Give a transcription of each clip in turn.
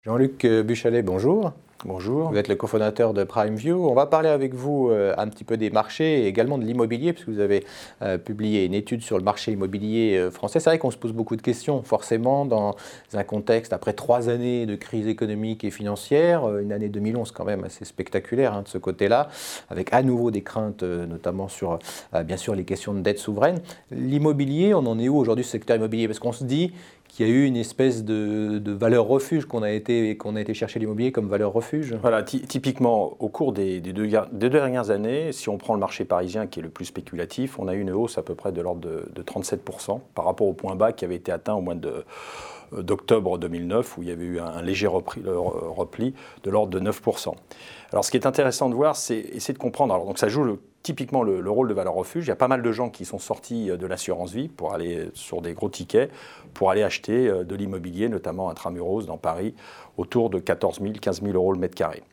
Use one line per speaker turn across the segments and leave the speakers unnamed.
Jean-Luc Buchalet, bonjour.
Bonjour.
Vous êtes le cofondateur de PrimeView. On va parler avec vous un petit peu des marchés et également de l'immobilier, puisque vous avez publié une étude sur le marché immobilier français. C'est vrai qu'on se pose beaucoup de questions, forcément, dans un contexte, après 3 années de crise économique et financière, une année 2011 quand même assez spectaculaire de ce côté-là, avec à nouveau des craintes, notamment sur, bien sûr, les questions de dette souveraine. L'immobilier, on en est où aujourd'hui, ce secteur immobilier? Parce qu'on se dit qu'il y a eu une espèce de valeur refuge qu'on a été chercher l'immobilier comme valeur refuge.
Voilà, typiquement, au cours des deux dernières années, si on prend le marché parisien qui est le plus spéculatif, on a eu une hausse à peu près de l'ordre de 37% par rapport au point bas qui avait été atteint au mois d'octobre 2009, où il y avait eu un léger repli de l'ordre de 9%. Alors ce qui est intéressant de voir, c'est essayer de comprendre. Alors, donc ça joue typiquement le rôle de valeur refuge. Il y a pas mal de gens qui sont sortis de l'assurance vie pour aller sur des gros tickets, pour aller acheter de l'immobilier, notamment intramuros dans Paris, autour de 14 000, 15 000 euros le mètre carré.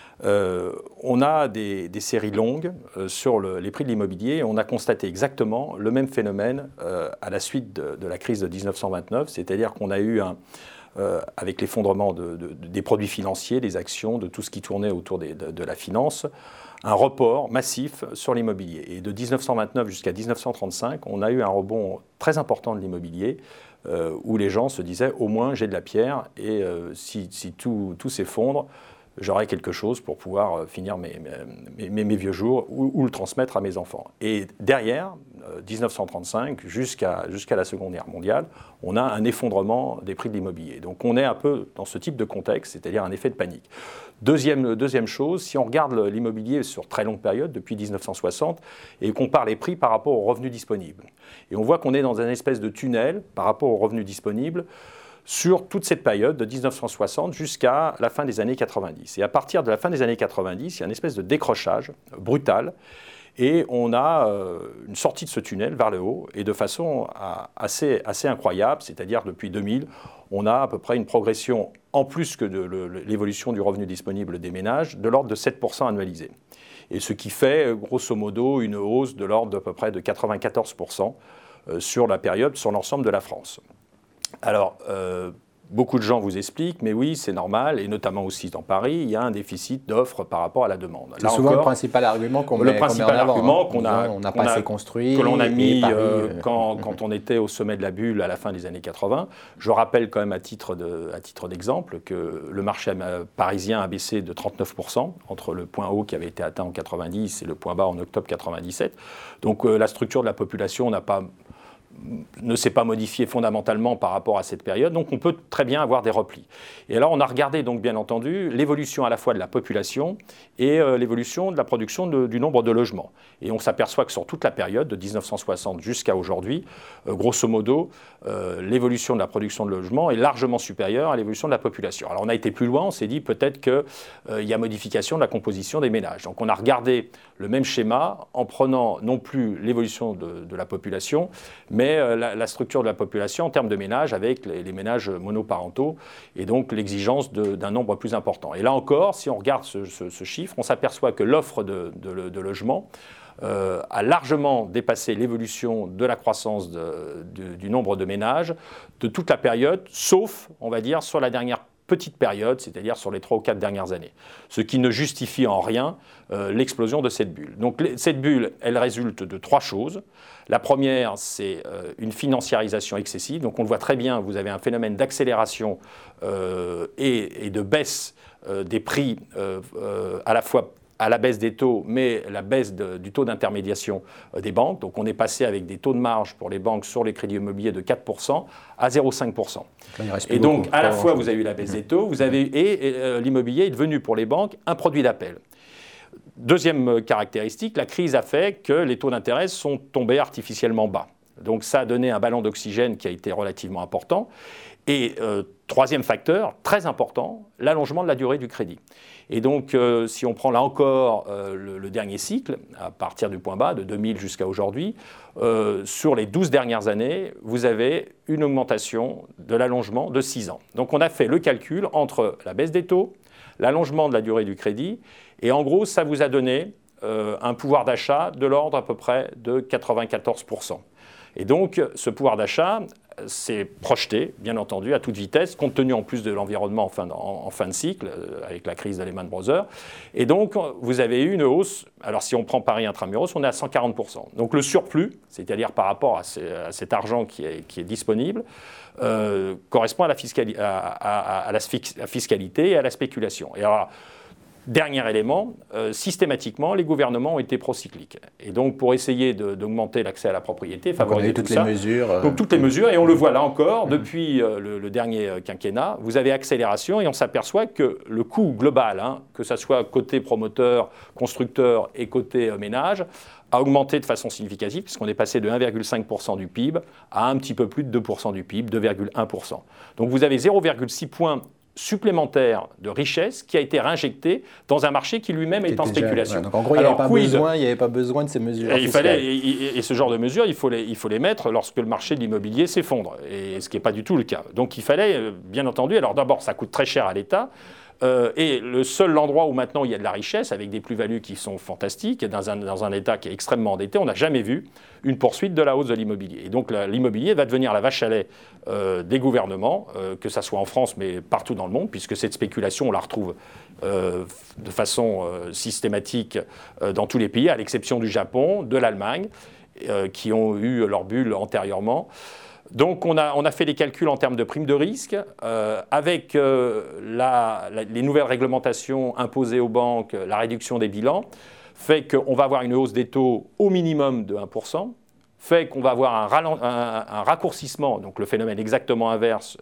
On a des séries longues sur les prix de l'immobilier. On a constaté exactement le même phénomène à la suite de la crise de 1929, c'est-à-dire qu'on a eu avec l'effondrement des produits financiers, des actions, de tout ce qui tournait autour de la finance, un report massif sur l'immobilier. Et de 1929 jusqu'à 1935, on a eu un rebond très important de l'immobilier, où les gens se disaient « au moins j'ai de la pierre et si tout s'effondre, j'aurai quelque chose pour pouvoir finir mes vieux jours ou le transmettre à mes enfants ». Et derrière, 1935 jusqu'à la Seconde Guerre mondiale, on a un effondrement des prix de l'immobilier. Donc on est un peu dans ce type de contexte, c'est-à-dire un effet de panique. Deuxième chose, si on regarde l'immobilier sur très longue période, depuis 1960, et qu'on compare les prix par rapport aux revenus disponibles, et on voit qu'on est dans un espèce de tunnel par rapport aux revenus disponibles, sur toute cette période de 1960 jusqu'à la fin des années 90. Et à partir de la fin des années 90, il y a une espèce de décrochage brutal et on a une sortie de ce tunnel vers le haut et de façon assez incroyable, c'est-à-dire depuis 2000, on a à peu près une progression en plus que de l'évolution du revenu disponible des ménages de l'ordre de 7% annualisé. Et ce qui fait grosso modo une hausse de l'ordre d'à peu près de 94% sur la période, sur l'ensemble de la France. Alors, beaucoup de gens vous expliquent, mais oui, c'est normal, et notamment aussi dans Paris, il y a un déficit d'offres par rapport à la demande.
C'est souvent le principal argument qu'on met en avant. On n'a pas assez construit.
Que l'on a mis quand on était au sommet de la bulle à la fin des années 80. Je rappelle quand même à titre d'exemple que le marché parisien a baissé de 39% entre le point haut qui avait été atteint en 90 et le point bas en octobre 97. Donc la structure de la population ne s'est pas modifié fondamentalement par rapport à cette période, donc on peut très bien avoir des replis. Et alors on a regardé donc bien entendu l'évolution à la fois de la population et l'évolution de la production du nombre de logements. Et on s'aperçoit que sur toute la période, de 1960 jusqu'à aujourd'hui, grosso modo, l'évolution de la production de logements est largement supérieure à l'évolution de la population. Alors on a été plus loin, on s'est dit peut-être qu'il y a modification de la composition des ménages. Donc on a regardé le même schéma en prenant non plus l'évolution de la population, mais la structure de la population en termes de ménages avec les ménages monoparentaux et donc l'exigence d'un nombre plus important. Et là encore, si on regarde ce chiffre, on s'aperçoit que l'offre de logements a largement dépassé l'évolution de la croissance du nombre de ménages de toute la période, sauf, on va dire, sur la dernière petite période, c'est-à-dire sur les 3 ou 4 dernières années. Ce qui ne justifie en rien l'explosion de cette bulle. Donc cette bulle, elle résulte de 3 choses. La première, c'est une financiarisation excessive. Donc on le voit très bien, vous avez un phénomène d'accélération et de baisse des prix à la fois à la baisse des taux, mais la baisse du taux d'intermédiation des banques. Donc on est passé avec des taux de marge pour les banques sur les crédits immobiliers de 4% à 0,5%. Et donc à la fois vous avez eu la baisse des taux, et l'immobilier est devenu pour les banques un produit d'appel. Deuxième caractéristique, la crise a fait que les taux d'intérêt sont tombés artificiellement bas. Donc ça a donné un ballon d'oxygène qui a été relativement important. Et troisième facteur, très important, l'allongement de la durée du crédit. Et donc, si on prend là encore le dernier cycle, à partir du point bas, de 2000 jusqu'à aujourd'hui, sur les 12 dernières années, vous avez une augmentation de l'allongement de 6 ans. Donc on a fait le calcul entre la baisse des taux, l'allongement de la durée du crédit, et en gros, ça vous a donné un pouvoir d'achat de l'ordre à peu près de 94%. Et donc, ce pouvoir d'achat, s'est projeté, bien entendu, à toute vitesse, compte tenu en plus de l'environnement en fin de cycle, avec la crise de Lehman Brothers. Et donc, vous avez eu une hausse. Alors, si on prend Paris Intramuros, on est à 140%. Donc, le surplus, c'est-à-dire par rapport à cet argent qui est disponible, correspond à la fiscalité et à la spéculation. Et alors, dernier élément, systématiquement, les gouvernements ont été procycliques. Et donc, pour essayer d'augmenter l'accès à la propriété, favoriser toutes les mesures. Donc, toutes les mesures, et on le voit là encore, depuis le dernier quinquennat, vous avez accélération et on s'aperçoit que le coût global, que ce soit côté promoteur, constructeur et côté ménage, a augmenté de façon significative, puisqu'on est passé de 1,5% du PIB à un petit peu plus de 2% du PIB, 2,1%. Donc, vous avez 0,6 points supplémentaire de richesse qui a été réinjecté dans un marché qui lui-même est en spéculation.
Donc en gros, il n'y avait pas besoin de ces mesures fiscales.
Et ce genre de mesures, il faut les mettre lorsque le marché de l'immobilier s'effondre, et ce qui n'est pas du tout le cas. Donc il fallait, bien entendu, alors d'abord, ça coûte très cher à l'État, et le seul endroit où maintenant il y a de la richesse, avec des plus-values qui sont fantastiques, dans un État qui est extrêmement endetté, on n'a jamais vu une poursuite de la hausse de l'immobilier. Et donc l'immobilier va devenir la vache à lait des gouvernements, que ça soit en France, mais partout dans le monde, puisque cette spéculation, on la retrouve de façon systématique dans tous les pays, à l'exception du Japon, de l'Allemagne, qui ont eu leur bulle antérieurement. Donc on a fait des calculs en termes de primes de risque, avec les nouvelles réglementations imposées aux banques, la réduction des bilans, fait qu'on va avoir une hausse des taux au minimum de 1%, fait qu'on va avoir un raccourcissement, donc le phénomène exactement inverse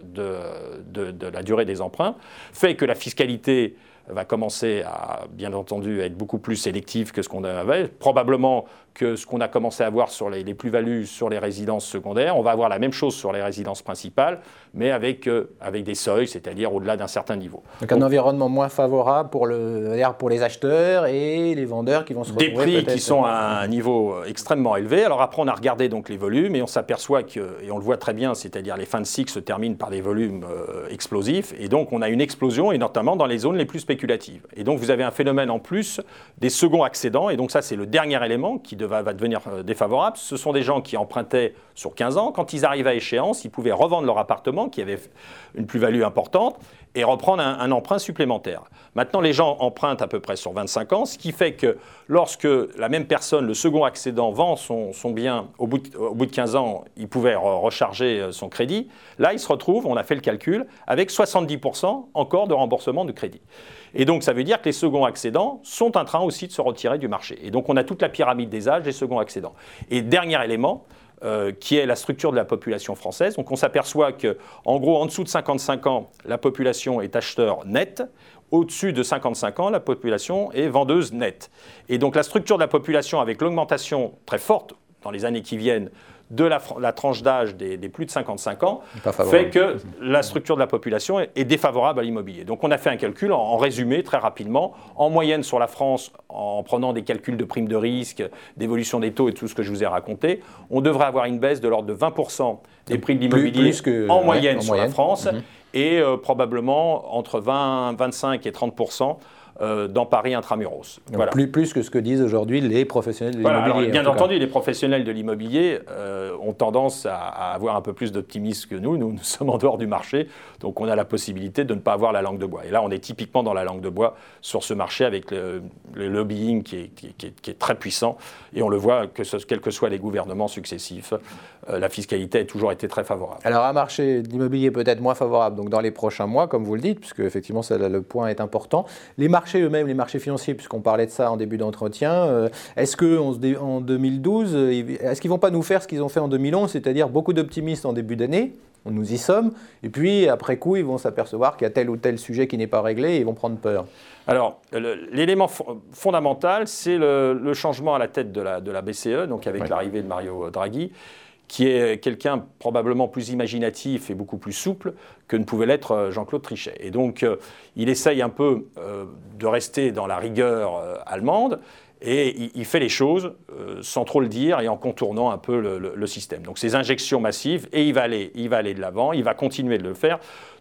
de la durée des emprunts, fait que la fiscalité va commencer à, bien entendu, être beaucoup plus sélective que ce qu'on avait, probablement que ce qu'on a commencé à voir sur les plus-values sur les résidences secondaires. On va avoir la même chose sur les résidences principales, mais avec des seuils, c'est-à-dire au-delà d'un certain niveau.
Donc un environnement moins favorable pour les acheteurs et les vendeurs qui vont se retrouver
des prix qui sont à un niveau extrêmement élevé. Alors après, on a regardé donc les volumes et on s'aperçoit et on le voit très bien, c'est-à-dire les fins de cycle se terminent par des volumes explosifs, et donc on a une explosion, et notamment dans les zones les plus spéculatives. Et donc vous avez un phénomène en plus des seconds accédants, et donc ça c'est le dernier élément qui va devenir défavorable. Ce sont des gens qui empruntaient sur 15 ans. Quand ils arrivent à échéance, ils pouvaient revendre leur appartement qui avait une plus-value importante et reprendre un emprunt supplémentaire. Maintenant, les gens empruntent à peu près sur 25 ans, ce qui fait que lorsque la même personne, le second accédant, vend son bien au bout de 15 ans, il pouvait recharger son crédit. Là, il se retrouve, on a fait le calcul, avec 70% encore de remboursement de crédit. Et donc, ça veut dire que les seconds accédants sont en train aussi de se retirer du marché. Et donc, on a toute la pyramide des âges des seconds accédants. Et dernier élément, qui est la structure de la population française. Donc, on s'aperçoit qu'en gros, en dessous de 55 ans, la population est acheteur net. Au-dessus de 55 ans, la population est vendeuse nette. Et donc, la structure de la population, avec l'augmentation très forte dans les années qui viennent de la tranche d'âge des plus de 55 ans, fait que la structure de la population est défavorable à l'immobilier. Donc on a fait un calcul, en résumé, très rapidement, en moyenne sur la France, en prenant des calculs de primes de risque, d'évolution des taux et tout ce que je vous ai raconté, on devrait avoir une baisse de l'ordre de 20% des prix de l'immobilier en moyenne sur la France, et probablement entre 25 et 30% dans Paris Intramuros.
Voilà. Plus que ce que disent aujourd'hui les professionnels de l'immobilier.
Alors, bien entendu, les professionnels de l'immobilier ont tendance à avoir un peu plus d'optimisme que nous. Nous sommes en dehors du marché, donc on a la possibilité de ne pas avoir la langue de bois. Et là, on est typiquement dans la langue de bois sur ce marché avec le lobbying qui est très puissant. Et on le voit, quels que soient les gouvernements successifs, la fiscalité a toujours été très favorable.
Alors, un marché de l'immobilier peut-être moins favorable donc dans les prochains mois, comme vous le dites, puisque effectivement, le point est important. Les marchés eux-mêmes, les marchés financiers, puisqu'on parlait de ça en début d'entretien, est-ce qu'en 2012, est-ce qu'ils ne vont pas nous faire ce qu'ils ont fait en 2011, c'est-à-dire beaucoup d'optimistes en début d'année, nous y sommes, et puis après coup, ils vont s'apercevoir qu'il y a tel ou tel sujet qui n'est pas réglé et ils vont prendre peur?
Alors, l'élément fondamental, c'est le changement à la tête de la BCE, donc avec l'arrivée de Mario Draghi, qui est quelqu'un probablement plus imaginatif et beaucoup plus souple que ne pouvait l'être Jean-Claude Trichet. Et donc, il essaye un peu de rester dans la rigueur allemande, et il fait les choses sans trop le dire et en contournant un peu le système. Donc, ces injections massives, et il va aller de l'avant, il va continuer de le faire,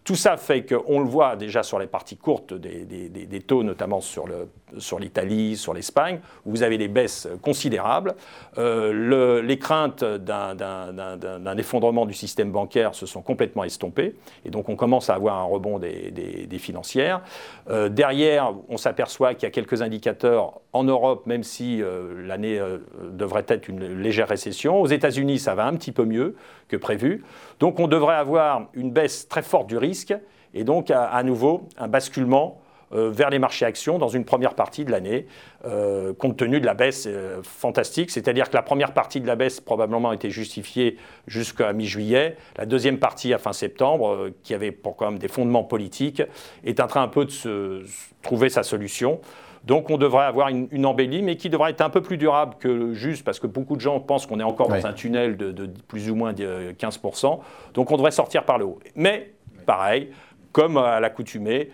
Tout ça fait qu'on le voit déjà sur les parties courtes des taux, notamment sur l'Italie, sur l'Espagne, où vous avez des baisses considérables. Les craintes d'un effondrement du système bancaire se sont complètement estompées, et donc on commence à avoir un rebond des financières. Derrière, on s'aperçoit qu'il y a quelques indicateurs en Europe, même si l'année devrait être une légère récession. Aux États-Unis, ça va un petit peu mieux que prévu. Donc on devrait avoir une baisse très forte du risque et donc à nouveau un basculement vers les marchés actions dans une première partie de l'année, compte tenu de la baisse fantastique. C'est-à-dire que la première partie de la baisse probablement était justifiée jusqu'à mi-juillet. La deuxième partie à fin septembre, qui avait quand même des fondements politiques, est en train un peu de se trouver sa solution. Donc on devrait avoir une embellie, mais qui devrait être un peu plus durable que juste, parce que beaucoup de gens pensent qu'on est encore dans un tunnel de plus ou moins de 15%. Donc on devrait sortir par le haut. Mais, pareil, comme à l'accoutumée,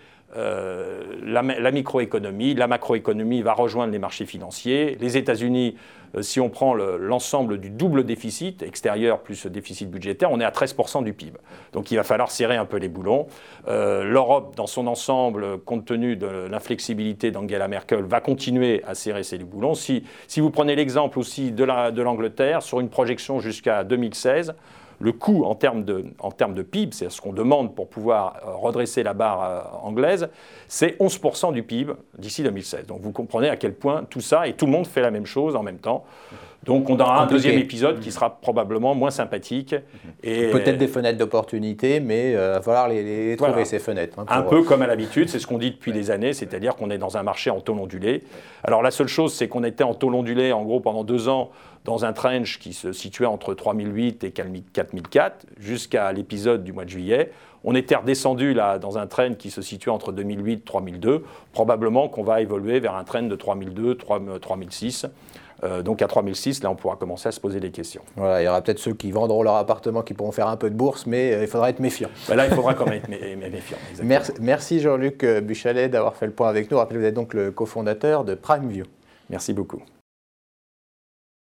la microéconomie, la macroéconomie va rejoindre les marchés financiers. Les États-Unis, si on prend l'ensemble du double déficit extérieur plus déficit budgétaire, on est à 13% du PIB. Donc il va falloir serrer un peu les boulons. L'Europe, dans son ensemble, compte tenu de l'inflexibilité d'Angela Merkel, va continuer à serrer ses boulons. Si vous prenez l'exemple aussi de l'Angleterre, sur une projection jusqu'à 2016, le coût en termes de PIB, c'est ce qu'on demande pour pouvoir redresser la barre anglaise, c'est 11% du PIB d'ici 2016. Donc vous comprenez à quel point tout ça, et tout le monde fait la même chose en même temps. Donc on aura un deuxième épisode qui sera probablement moins sympathique.
Peut-être des fenêtres d'opportunité, mais il va falloir les trouver, ces fenêtres.
Un peu comme à l'habitude, c'est ce qu'on dit depuis des années, c'est-à-dire qu'on est dans un marché en taux ondulé. Alors la seule chose, c'est qu'on était en taux ondulé, en gros, pendant 2 ans, dans un trench qui se situait entre 3008 et 4004, jusqu'à l'épisode du mois de juillet. On était redescendu là, dans un trend qui se situait entre 2008 et 3002. Probablement qu'on va évoluer vers un trend de 3002, 3006. Donc à 3006, là, on pourra commencer à se poser des questions.
Voilà, il y aura peut-être ceux qui vendront leur appartement qui pourront faire un peu de bourse, mais il faudra être méfiant.
Là, il faudra quand même être méfiant.
Merci Jean-Luc Buchalet d'avoir fait le point avec nous. Rappelez, vous êtes donc le cofondateur de PrimeView.
Merci beaucoup.